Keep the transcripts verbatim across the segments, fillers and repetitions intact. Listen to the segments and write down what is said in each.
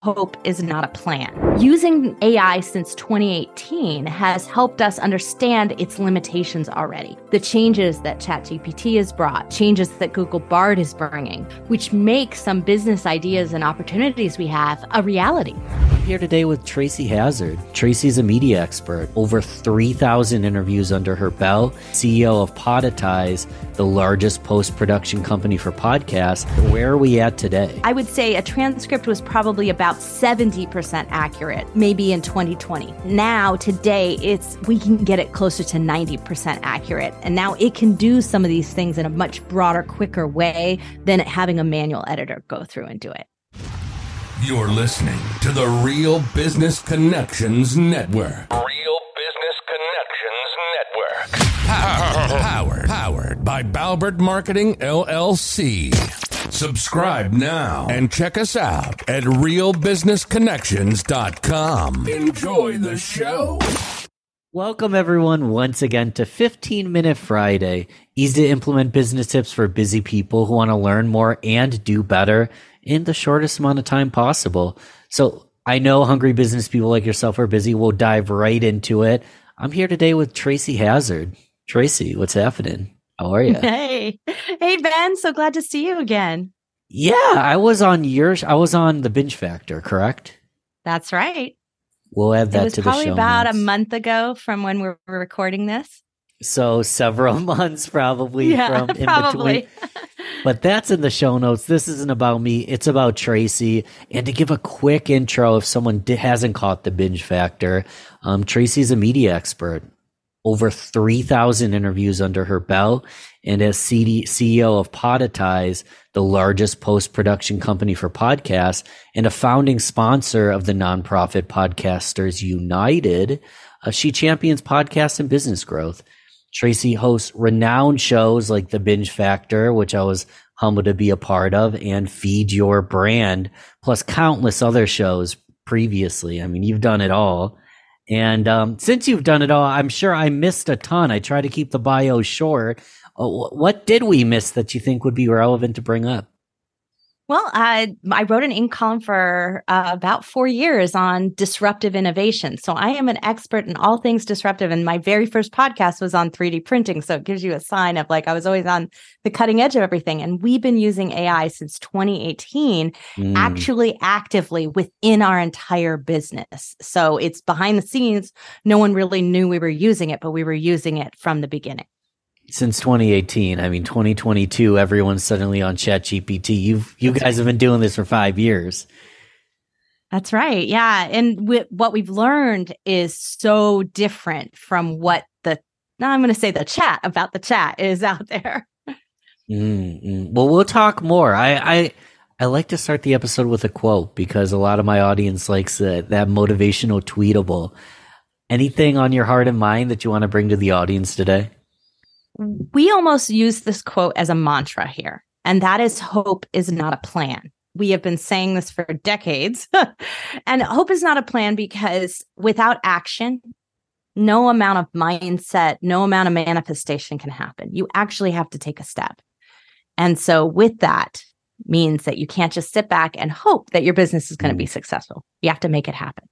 hope is not a plan. Using A I since twenty eighteen has helped us understand its limitations already. The changes that ChatGPT has brought, changes that Google Bard is bringing, which make some business ideas and opportunities we have a reality. I'm here today with Tracy Hazzard. Tracy's a media expert, over three thousand interviews under her belt, C E O of Podetize, the largest post-production company for podcasts. Where are we at today? I would say a transcript was probably about seventy percent accurate, maybe in twenty twenty. Now, today, it's we can get it closer to ninety percent accurate. And now it can do some of these things in a much broader, quicker way than having a manual editor go through and do it. You're listening to the Real Business Connections Network. Real Business Connections Network. Powered, powered by Balbert Marketing, L L C. Subscribe now and check us out at real business connections dot com. Enjoy the show. Welcome, everyone, once again to fifteen minute Friday. Easy to implement business tips for busy people who want to learn more and do better in the shortest amount of time possible. So I know hungry business people like yourself are busy. We'll dive right into it. I'm here today with Tracy Hazzard. Tracy, what's happening? How are you? Hey, hey, Ben. So glad to see you again. Yeah, I was on your, I was on the Binge Factor, correct? That's right. We'll add that it was to the show probably about notes. a month ago from when we were recording this. So several months probably Yeah, from in probably. between. But that's in the show notes. This isn't about me. It's about Tracy. And to give a quick intro, if someone di- hasn't caught the Binge Factor, um, Tracy's a media expert. Over three thousand interviews under her belt, and as C D, C E O of Podetize, the largest post-production company for podcasts, and a founding sponsor of the nonprofit Podcasters United, uh, she champions podcast and business growth. Tracy hosts renowned shows like The Binge Factor, which I was humbled to be a part of, and Feed Your Brand, plus countless other shows previously. I mean, you've done it all. And um, since you've done it all, I'm sure I missed a ton. I try to keep the bio short. Uh, what did we miss that you think would be relevant to bring up? Well, I, I wrote an ink column for uh, about four years on disruptive innovation. So I am an expert in all things disruptive. And my very first podcast was on three D printing. So it gives you a sign of like I was always on the cutting edge of everything. And we've been using A I since twenty eighteen, mm. actually actively within our entire business. So it's behind the scenes. No one really knew we were using it, but we were using it from the beginning. Since twenty eighteen, I mean, twenty twenty-two, everyone's suddenly on ChatGPT. You've, you guys have been doing this for five years. That's right. Yeah. And w- what we've learned is so different from what the, now I'm going to say the chat about the chat is out there. Mm-hmm. Well, we'll talk more. I, I, I like to start the episode with a quote because a lot of my audience likes uh, that motivational tweetable. Anything on your heart and mind that you want to bring to the audience today? We almost use this quote as a mantra here, and that is hope is not a plan. We have been saying this for decades, and hope is not a plan because without action, no amount of mindset, no amount of manifestation can happen. You actually have to take a step. And so with that means that you can't just sit back and hope that your business is going to be successful. You have to make it happen.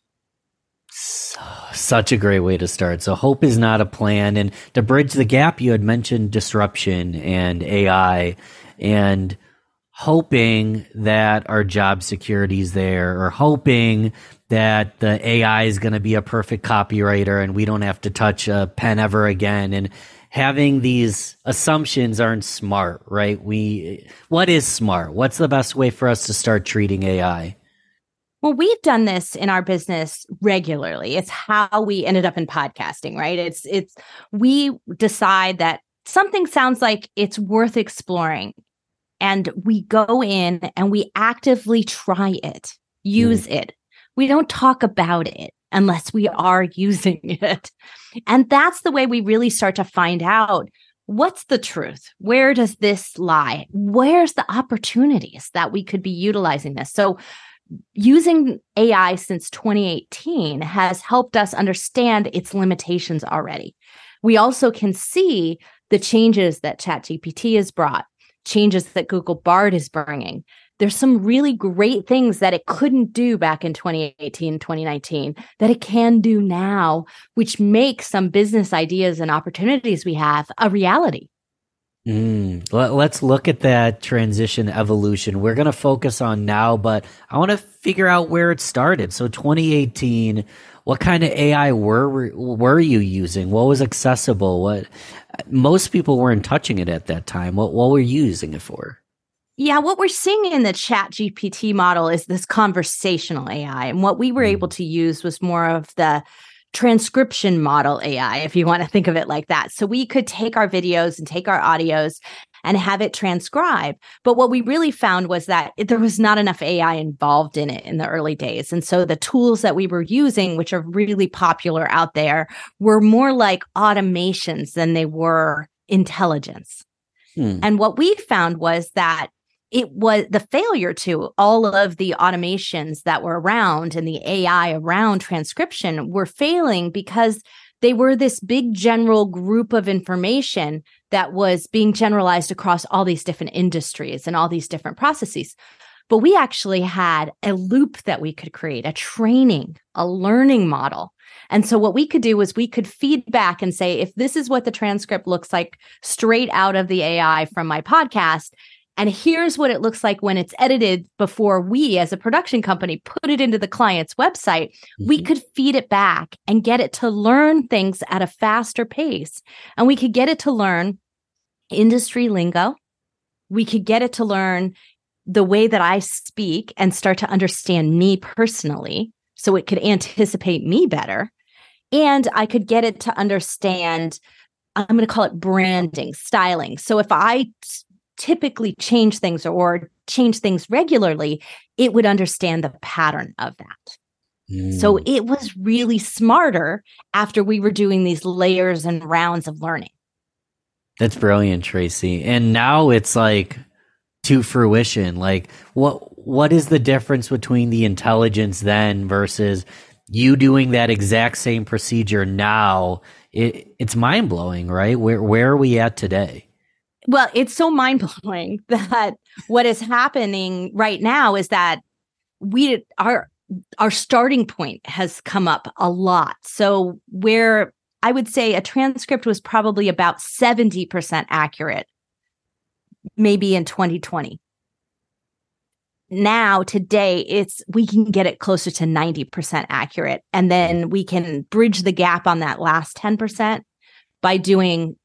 So, such a great way to start. So hope is not a plan. And to bridge the gap, you had mentioned disruption and A I and hoping that our job security is there, or hoping that the A I is going to be a perfect copywriter and we don't have to touch a pen ever again. And having these assumptions aren't smart, right? We, what is smart? What's the best way for us to start treating A I? Well, we've done this in our business regularly. It's how we ended up in podcasting, right? It's, it's, we decide that something sounds like it's worth exploring. And we go in and we actively try it, use mm. it. We don't talk about it unless we are using it. And that's the way we really start to find out what's the truth? Where does this lie? Where's the opportunities that we could be utilizing this? So using A I since twenty eighteen has helped us understand its limitations already. We also can see the changes that ChatGPT has brought, changes that Google Bard is bringing, there's some really great things that it couldn't do back in twenty eighteen, twenty nineteen that it can do now, which makes some business ideas and opportunities we have a reality. Mm, let, let's look at that transition evolution. We're going to focus on now, but I want to figure out where it started. So twenty eighteen, what kind of A I were were you using? What was accessible? What most people weren't touching it at that time. What what were you using it for? Yeah, what we're seeing in the Chat G P T model is this conversational A I. And what we were able to use was more of the transcription model A I, if you want to think of it like that. So we could take our videos and take our audios and have it transcribe. But what we really found was that it, there was not enough A I involved in it in the early days. And so the tools that we were using, which are really popular out there, were more like automations than they were intelligence. Hmm. And what we found was that it was the failure to all of the automations that were around and the A I around transcription were failing because they were this big general group of information that was being generalized across all these different industries and all these different processes. But we actually had a loop that we could create, a training, a learning model. And so what we could do was we could feed back and say, if this is what the transcript looks like straight out of the A I from my podcast, and here's what it looks like when it's edited before we as a production company put it into the client's website, mm-hmm. we could feed it back and get it to learn things at a faster pace. And we could get it to learn industry lingo. We could get it to learn the way that I speak and start to understand me personally so it could anticipate me better. And I could get it to understand, I'm going to call it branding, styling. So if I typically change things or change things regularly, it would understand the pattern of that. Mm. So it was really smarter after we were doing these layers and rounds of learning. That's brilliant, Tracy. And now it's like to fruition. Like what what is the difference between the intelligence then versus you doing that exact same procedure now? It, it's mind-blowing, right? Where where are we at today? Well, it's so mind-blowing that what is happening right now is that we our our starting point has come up a lot. So where I would say a transcript was probably about seventy percent accurate, maybe in twenty twenty. Now, today, it's we can get it closer to ninety percent accurate. And then we can bridge the gap on that last ten percent by doing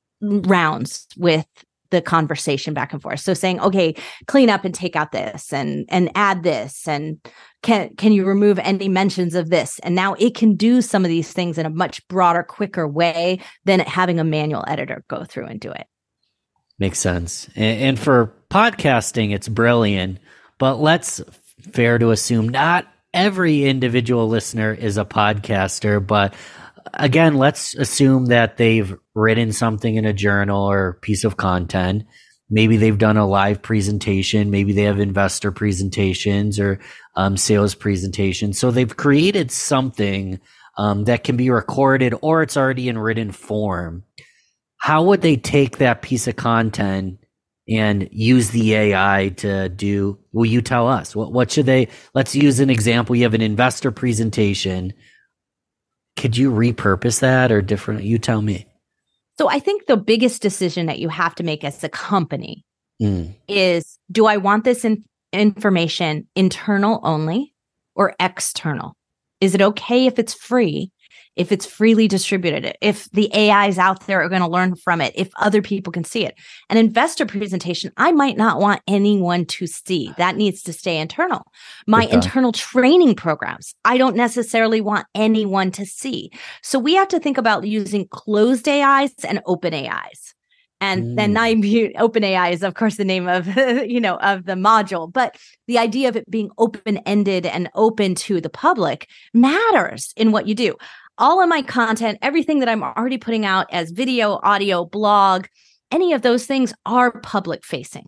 rounds with the conversation back and forth. So saying, okay, clean up and take out this and and add this, and can can you remove any mentions of this? And now it can do some of these things in a much broader, quicker way than having a manual editor go through and do it. Makes sense. And, and for podcasting, it's brilliant. But let's fair to assume not every individual listener is a podcaster, but again, let's assume that they've written something in a journal or piece of content. Maybe they've done a live presentation. Maybe they have investor presentations or um, sales presentations. So they've created something um, that can be recorded or it's already in written form. How would they take that piece of content and use the A I to do? Will you tell us? What, what should they? Let's use an example. You have an investor presentation. Could you repurpose that or different? You tell me. So I think the biggest decision that you have to make as a company mm. is, do I want this in- information internal only or external? Is it okay if it's free, if it's freely distributed, if the A Is out there are going to learn from it, if other people can see it? An investor presentation, I might not want anyone to see. That needs to stay internal. My internal training programs, I don't necessarily want anyone to see. So we have to think about using closed A Is and open A Is. And mm. then OpenAI is, of course, the name of, you know, of the module. But the idea of it being open-ended and open to the public matters in what you do. All of my content, everything that I'm already putting out as video, audio, blog, any of those things are public facing.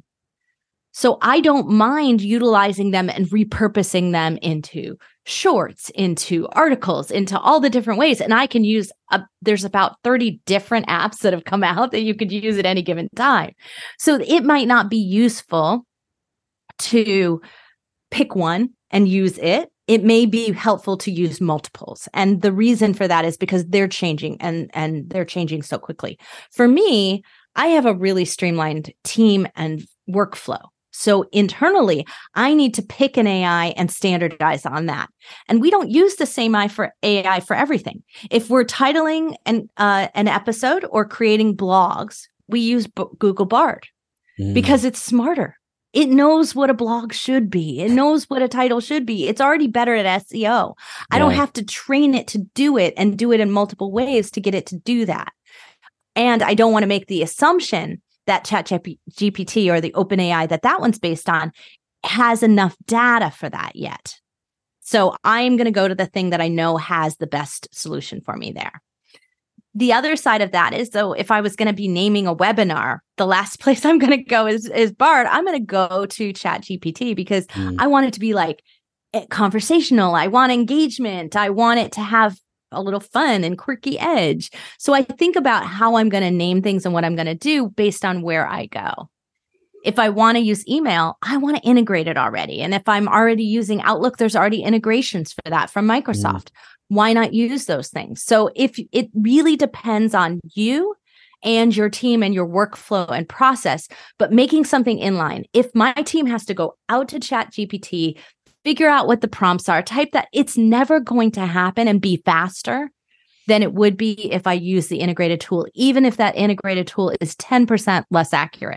So I don't mind utilizing them and repurposing them into shorts, into articles, into all the different ways. And I can use, a, there's about thirty different apps that have come out that you could use at any given time. So it might not be useful to pick one and use it. It may be helpful to use multiples. And the reason for that is because they're changing and, and they're changing so quickly. For me, I have a really streamlined team and workflow. So internally, I need to pick an A I and standardize on that. And we don't use the same A I for A I for everything. If we're titling an, uh, an episode or creating blogs, we use B- Google Bard mm. because it's smarter. It knows what a blog should be. It knows what a title should be. It's already better at S E O. I yeah. don't have to train it to do it and do it in multiple ways to get it to do that. And I don't want to make the assumption that ChatGPT or the OpenAI that that one's based on has enough data for that yet. So I'm going to go to the thing that I know has the best solution for me there. The other side of that is, though, if I was going to be naming a webinar, the last place I'm going to go is, is Bard. I'm going to go to ChatGPT because mm. I want it to be like conversational. I want engagement. I want it to have a little fun and quirky edge. So I think about how I'm going to name things and what I'm going to do based on where I go. If I want to use email, I want to integrate it already. And if I'm already using Outlook, there's already integrations for that from Microsoft. Mm. Why not use those things? So if it really depends on you and your team and your workflow and process, but making something inline. If my team has to go out to ChatGPT, figure out what the prompts are, type that, it's never going to happen and be faster than it would be if I use the integrated tool, even if that integrated tool is ten percent less accurate.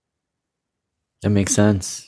That makes sense.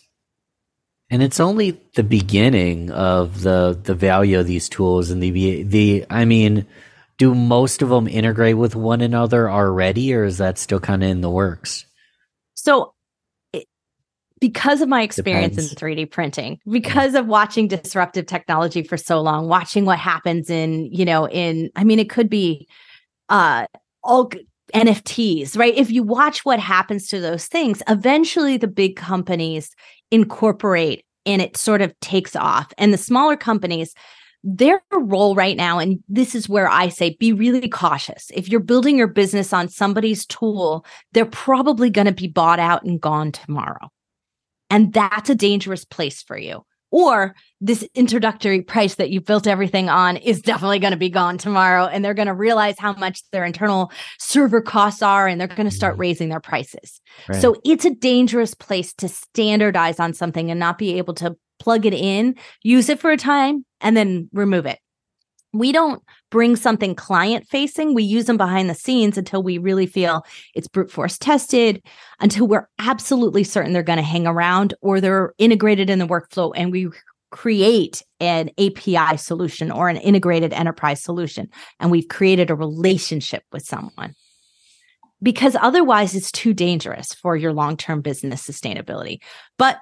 And it's only the beginning of the the value of these tools. And the the I mean, do most of them integrate with one another already, or is that still kind of in the works? So, it, because of my experience Depends. in three D printing, because of watching disruptive technology for so long, watching what happens in, you know, in I mean, it could be uh, all N F Ts, right? If you watch what happens to those things, eventually the big companies incorporate and it sort of takes off. And the smaller companies, their role right now, and this is where I say, be really cautious. If you're building your business on somebody's tool, they're probably going to be bought out and gone tomorrow. And that's a dangerous place for you. Or this introductory price that you built everything on is definitely going to be gone tomorrow. And they're going to realize how much their internal server costs are, and they're going to start raising their prices. Right. So it's a dangerous place to standardize on something and not be able to plug it in, use it for a time, and then remove it. We don't bring something client facing. We use them behind the scenes until we really feel it's brute force tested, until we're absolutely certain they're going to hang around or they're integrated in the workflow, and we create an A P I solution or an integrated enterprise solution. And we've created a relationship with someone, because otherwise it's too dangerous for your long-term business sustainability. But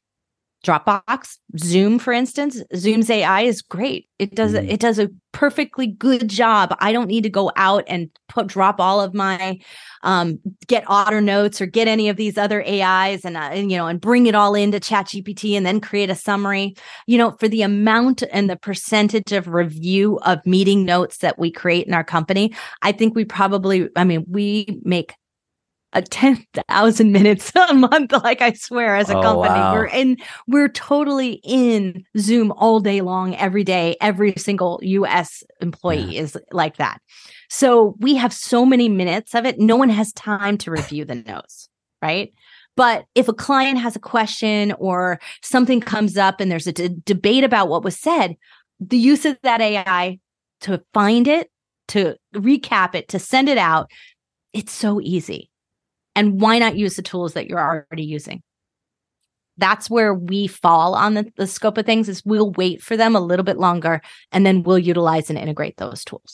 Dropbox, Zoom, for instance, Zoom's A I is great. It does mm. it does a perfectly good job. I don't need to go out and put drop all of my um, get Otter Notes or get any of these other A Is and, uh, and you know and bring it all into ChatGPT and then create a summary. You know, for the amount and the percentage of review of meeting notes that we create in our company, I think we probably, I mean, we make a ten thousand minutes a month, like I swear, as a oh, company. Wow. We're in, we're totally in Zoom all day long, every day. Every single U S employee yeah. is like that. So we have so many minutes of it. No one has time to review the notes, right? But if a client has a question or something comes up and there's a d- debate about what was said, the use of that A I to find it, to recap it, to send it out, it's so easy. And why not use the tools that you're already using? That's where we fall on the, the scope of things, is we'll wait for them a little bit longer and then we'll utilize and integrate those tools.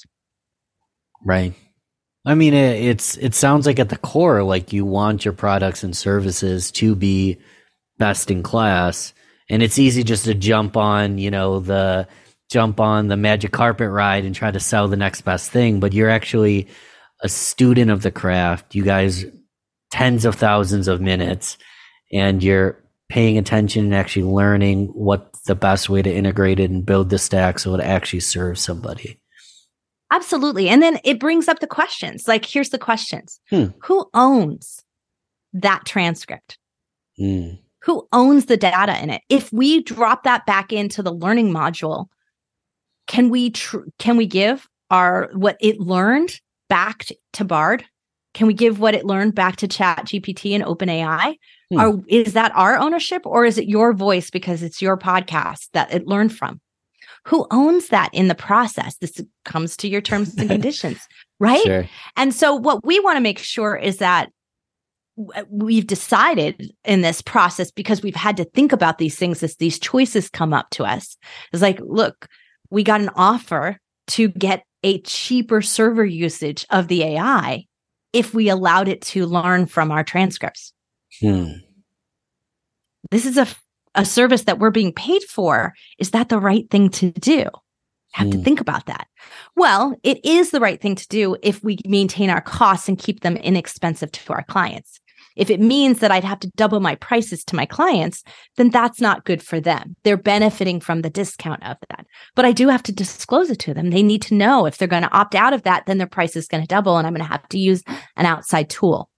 Right. I mean, it, it's it sounds like at the core, like you want your products and services to be best in class. And it's easy just to jump on, you know, the jump on the magic carpet ride and try to sell the next best thing. But you're actually a student of the craft. You guys tens of thousands of minutes, and you're paying attention and actually learning what the best way to integrate it and build the stack so it actually serves somebody. Absolutely. And then it brings up the questions. Like, here's the questions. Hmm. Who owns that transcript? Hmm. Who owns the data in it? If we drop that back into the learning module, can we tr- can we give our what it learned back t- to Bard? Can we give what it learned back to Chat G P T and OpenAI? Hmm. Or is that our ownership, or is it your voice because it's your podcast that it learned from? Who owns that in the process? This comes to your terms and conditions, right? Sure. And so what we want to make sure is that we've decided in this process, because we've had to think about these things as these choices come up to us. It's like, look, we got an offer to get a cheaper server usage of the A I if we allowed it to learn from our transcripts. Hmm. This is a, a service that we're being paid for. Is that the right thing to do? Have hmm. to think about that. Well, it is the right thing to do if we maintain our costs and keep them inexpensive to our clients. If it means that I'd have to double my prices to my clients, then that's not good for them. They're benefiting from the discount of that. But I do have to disclose it to them. They need to know if they're going to opt out of that, then their price is going to double and I'm going to have to use an outside tool.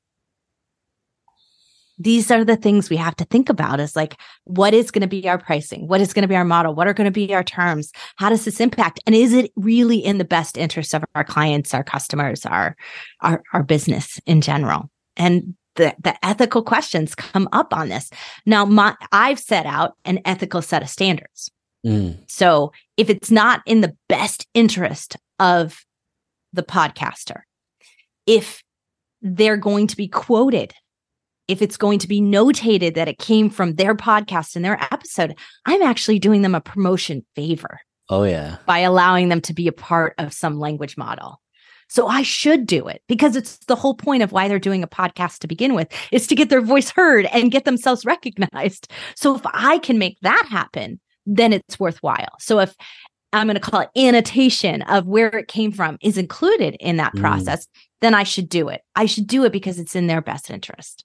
These are the things we have to think about, is like, what is going to be our pricing? What is going to be our model? What are going to be our terms? How does this impact? And is it really in the best interest of our clients, our customers, our, our, our business in general? And the, the ethical questions come up on this. Now, my, I've set out an ethical set of standards. Mm. So if it's not in the best interest of the podcaster, if they're going to be quoted, if it's going to be notated that it came from their podcast and their episode, I'm actually doing them a promotion favor. Oh, yeah. By allowing them to be a part of some language model. So I should do it, because it's the whole point of why they're doing a podcast to begin with, is to get their voice heard and get themselves recognized. So if I can make that happen, then it's worthwhile. So if I'm going to call it annotation of where it came from is included in that mm. process, then I should do it. I should do it because it's in their best interest.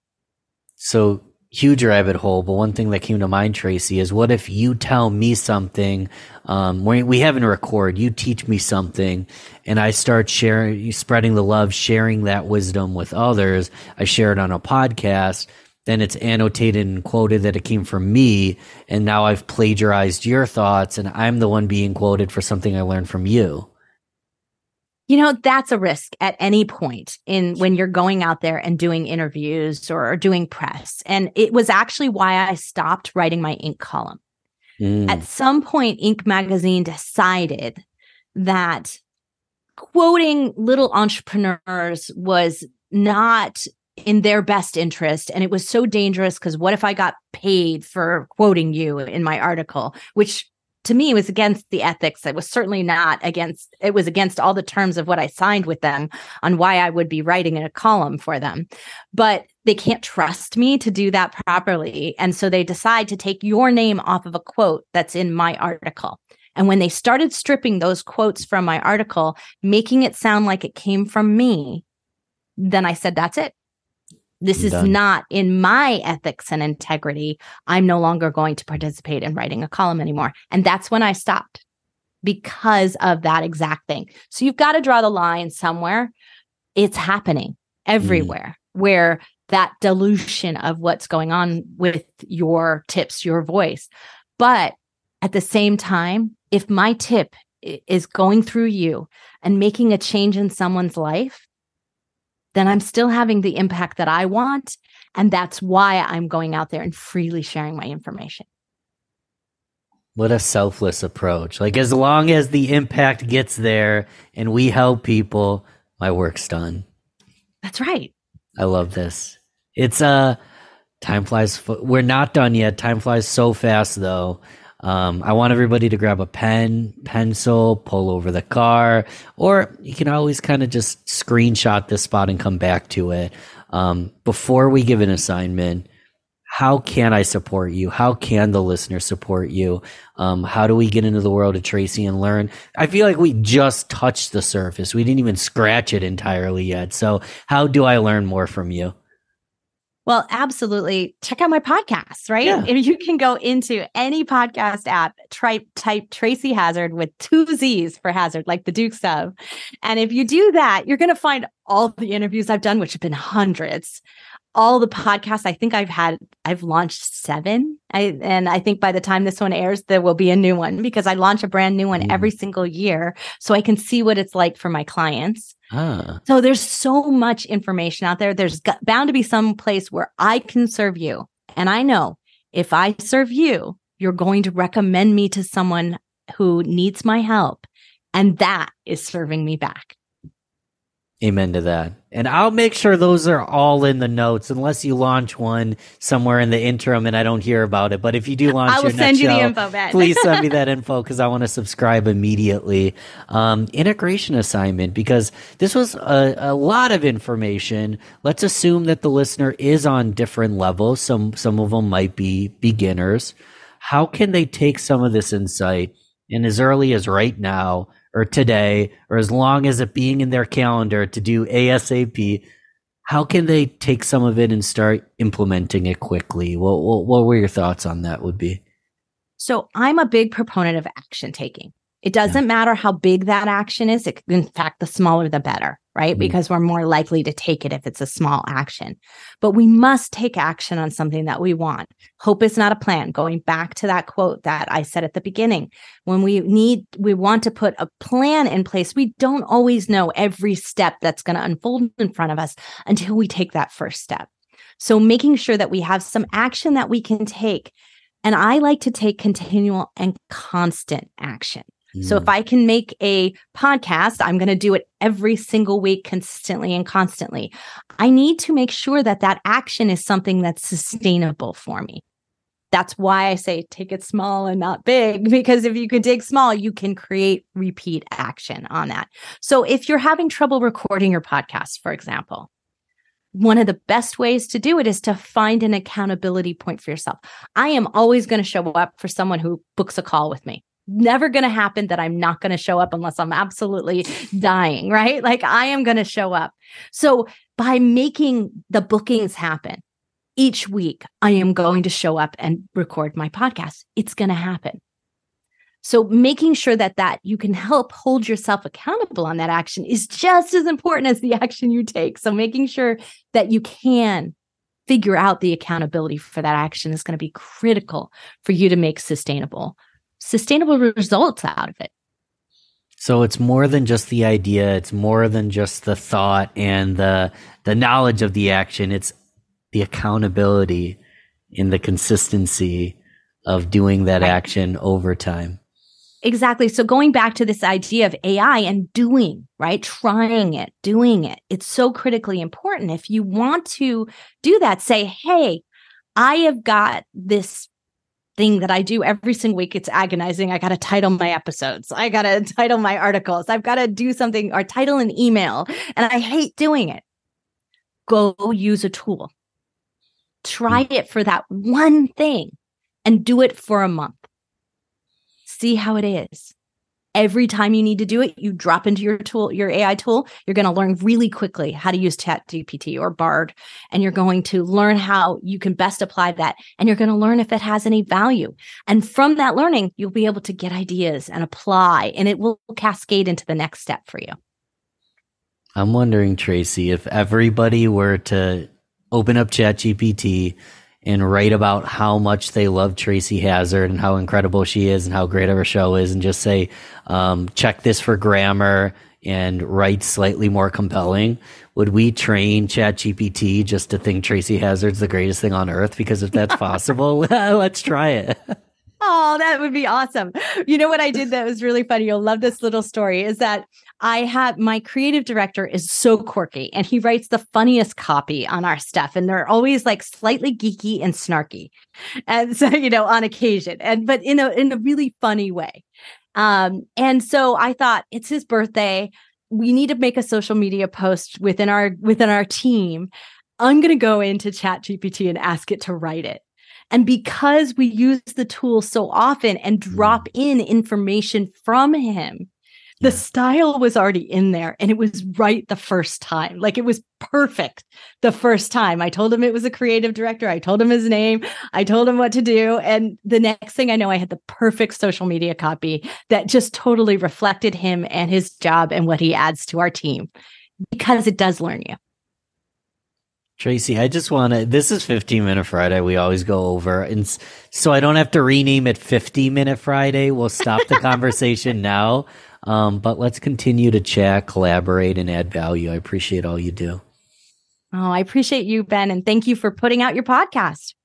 So huge rabbit hole, but one thing that came to mind, Tracy, is what if you tell me something, um, we, we haven't recorded, you teach me something, and I start sharing, spreading the love, sharing that wisdom with others. I share it on a podcast, then it's annotated and quoted that it came from me, and now I've plagiarized your thoughts, and I'm the one being quoted for something I learned from you. You know, that's a risk at any point in when you're going out there and doing interviews or doing press. And it was actually why I stopped writing my Inc column. Mm. At some point, Inc magazine decided that quoting little entrepreneurs was not in their best interest. And it was so dangerous because what if I got paid for quoting you in my article, which to me was against the ethics. It was certainly not against, it was against all the terms of what I signed with them on why I would be writing a column for them. But they can't trust me to do that properly. And so they decide to take your name off of a quote that's in my article. And when they started stripping those quotes from my article, making it sound like it came from me, then I said, that's it. This is Done. Not in my ethics and integrity. I'm no longer going to participate in writing a column anymore. And that's when I stopped, because of that exact thing. So you've got to draw the line somewhere. It's happening everywhere mm. where that dilution of what's going on with your tips, your voice. But at the same time, if my tip is going through you and making a change in someone's life, then I'm still having the impact that I want. And that's why I'm going out there and freely sharing my information. What a selfless approach. Like, as long as the impact gets there and we help people, my work's done. That's right. I love this. It's uh time flies. F- We're not done yet. Time flies so fast, though. Um, I want everybody to grab a pen, pencil, pull over the car, or you can always kind of just screenshot this spot and come back to it. Um, before we give an assignment, how can I support you? How can the listener support you? Um, how do we get into the world of Tracy and learn? I feel like we just touched the surface. We didn't even scratch it entirely yet. So how do I learn more from you? Well, absolutely. Check out my podcast, right? Yeah. If you can go into any podcast app, try, type Tracy Hazzard with two Z's for Hazard, like the Dukes of. And if you do that, you're going to find all the interviews I've done, which have been hundreds. all the podcasts, I think I've had, I've launched seven. I, and I think by the time this one airs, there will be a new one because I launch a brand new one mm. every single year. So I can see what it's like for my clients. Ah. So there's so much information out there. There's bound to be some place where I can serve you. And I know if I serve you, you're going to recommend me to someone who needs my help. And that is serving me back. Amen to that. And I'll make sure those are all in the notes, unless you launch one somewhere in the interim and I don't hear about it. But if you do launch, I will your send next you show, the info, Ben. Please send me that info because I want to subscribe immediately. Um, integration assignment, because this was a, a lot of information. Let's assume that the listener is on different levels. Some some of them might be beginners. How can they take some of this insight and as early as right now, or today, or as long as it being in their calendar to do ASAP, how can they take some of it and start implementing it quickly? What, what, what were your thoughts on that would be? So I'm a big proponent of action taking. It doesn't yeah. matter how big that action is. It, in fact, the smaller, the better, right? Mm-hmm. Because we're more likely to take it if it's a small action. But we must take action on something that we want. Hope is not a plan. Going back to that quote that I said at the beginning, when we need, we want to put a plan in place, we don't always know every step that's going to unfold in front of us until we take that first step. So making sure that we have some action that we can take. And I like to take continual and constant action. So if I can make a podcast, I'm going to do it every single week consistently and constantly. I need to make sure that that action is something that's sustainable for me. That's why I say take it small and not big, because if you can dig small, you can create repeat action on that. So if you're having trouble recording your podcast, for example, one of the best ways to do it is to find an accountability point for yourself. I am always going to show up for someone who books a call with me. Never going to happen that I'm not going to show up unless I'm absolutely dying, right? Like I am going to show up. So by making the bookings happen each week, I am going to show up and record my podcast. It's going to happen. So making sure that that you can help hold yourself accountable on that action is just as important as the action you take. So making sure that you can figure out the accountability for that action is going to be critical for you to make sustainable sustainable results out of it. So it's more than just the idea. It's more than just the thought and the the knowledge of the action. It's the accountability and the consistency of doing that right. action over time. Exactly. So going back to this idea of A I and doing, right? Trying it, doing it. It's so critically important. If you want to do that, say, hey, I have got this thing that I do every single week. It's agonizing. I got to title my episodes. I got to title my articles. I've got to do something or title an email. And I hate doing it. Go use a tool. Try it for that one thing and do it for a month. See how it is. Every time you need to do it, you drop into your tool, your A I tool, you're going to learn really quickly how to use ChatGPT or Bard. And you're going to learn how you can best apply that. And you're going to learn if it has any value. And from that learning, you'll be able to get ideas and apply, and it will cascade into the next step for you. I'm wondering, Tracy, if everybody were to open up ChatGPT and write about how much they love Tracy Hazzard and how incredible she is and how great of her show is, and just say, um, check this for grammar and write slightly more compelling, would we train ChatGPT just to think Tracy Hazzard's the greatest thing on earth? Because if that's possible, let's try it. Oh, that would be awesome. You know what I did that was really funny? You'll love this little story, is that I have my creative director is so quirky and he writes the funniest copy on our stuff. And they're always like slightly geeky and snarky. And so, you know, on occasion, and, but in a, in a really funny way. Um, and so I thought, it's his birthday. We need to make a social media post within our, within our team. I'm going to go into ChatGPT and ask it to write it. And because we use the tool so often and drop in information from him, the yeah. style was already in there and it was right the first time. Like it was perfect the first time. I told him it was a creative director. I told him his name. I told him what to do. And the next thing I know, I had the perfect social media copy that just totally reflected him and his job and what he adds to our team, because it does learn you. Tracy, I just want to, this is fifteen minute Friday. We always go over. And so I don't have to rename it fifty minute Friday. We'll stop the conversation now. Um, but let's continue to chat, collaborate, and add value. I appreciate all you do. Oh, I appreciate you, Ben. And thank you for putting out your podcast.